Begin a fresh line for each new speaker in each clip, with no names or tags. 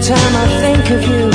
time I think of you,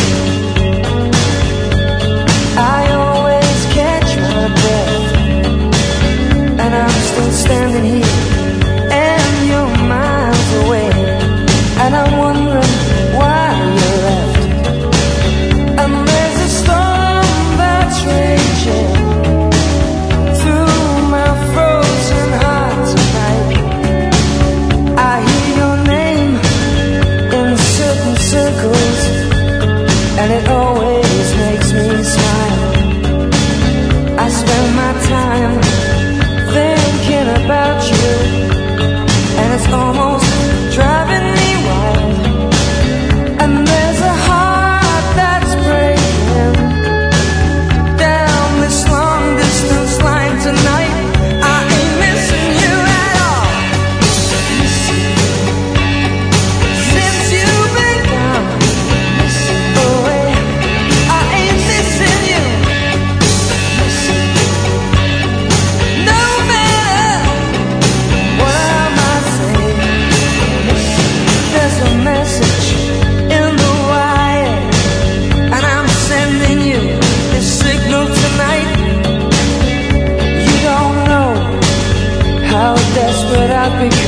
I always catch my breath, and I'm still standing here, and you're miles away, and I'm wondering why you left. And there's a storm that's raging through my frozen heart tonight. I hear your name in certain circles, and it always makes me smile. I spend my time thinking about you, and it's almost driving me wild. And there's a heart that's breaking down this long distance line tonight. I ain't missing you at all. Since you've been gone away, I ain't missing you. No matter what I might say, there's a message in the wire, and I'm sending you this signal tonight. You don't know how desperate I've become.